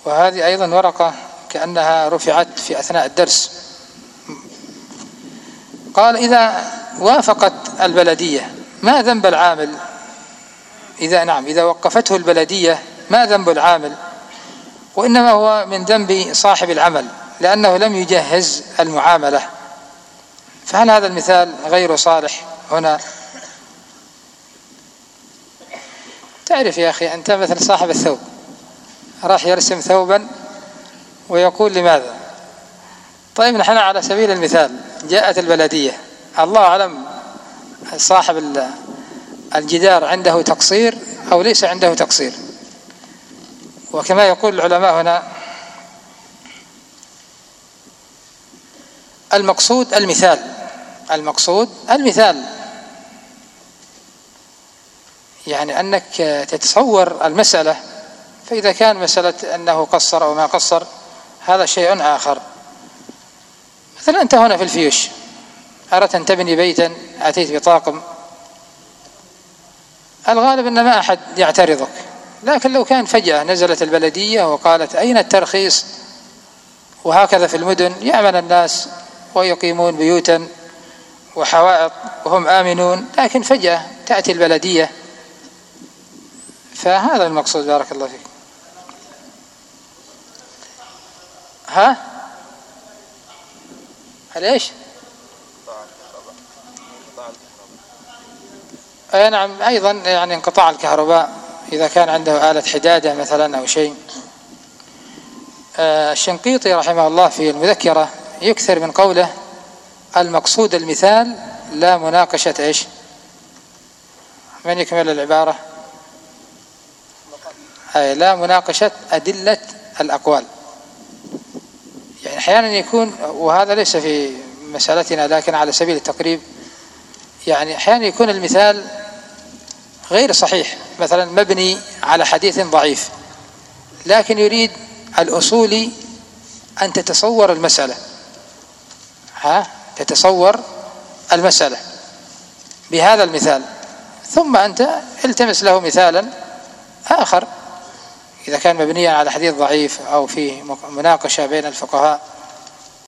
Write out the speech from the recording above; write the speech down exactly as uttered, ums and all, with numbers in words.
وهذه أيضا ورقة كأنها رفعت في أثناء الدرس. قال: إذا وافقت البلدية ما ذنب العامل؟ إذا نعم إذا وقفته البلدية ما ذنب العامل؟ وإنما هو من ذنب صاحب العمل لأنه لم يجهز المعاملة. فهل هذا المثال غير صالح هنا؟ تعرف يا أخي أنت مثل صاحب الثوب راح يرسم ثوبا ويقول لماذا؟ طيب نحن على سبيل المثال جاءت البلدية، الله أعلم صاحب الجدار عنده تقصير أو ليس عنده تقصير. وكما يقول العلماء هنا المقصود المثال، المقصود المثال يعني أنك تتصور المسألة، فإذا كان مسألة أنه قصر أو ما قصر هذا شيء آخر. مثلا أنت هنا في الفيوش أردت أن تبني بيتا، أتيت بطاقم، الغالب أن ما أحد يعترضك، لكن لو كان فجأة نزلت البلدية وقالت أين الترخيص، وهكذا في المدن يأمن الناس ويقيمون بيوتا وحوائط وهم آمنون، لكن فجأة تأتي البلدية، فهذا المقصود. بارك الله فيك. ها؟ هل إيش؟ أي نعم، أيضا يعني انقطاع الكهرباء إذا كان عنده آلة حدادة مثلا أو شيء. الشنقيطي رحمه الله في المذكرة يكثر من قوله المقصود المثال لا مناقشة إيش؟ من يكمل العبارة؟ أي لا مناقشة أدلة الأقوال. يعني أحيانا يكون، وهذا ليس في مسألتنا لكن على سبيل التقريب، يعني أحيانا يكون المثال غير صحيح، مثلا مبني على حديث ضعيف، لكن يريد الأصولي أن تتصور المسألة، ها تتصور المسألة بهذا المثال، ثم أنت التمس له مثالا آخر إذا كان مبنيا على حديث ضعيف أو فيه مناقشة بين الفقهاء.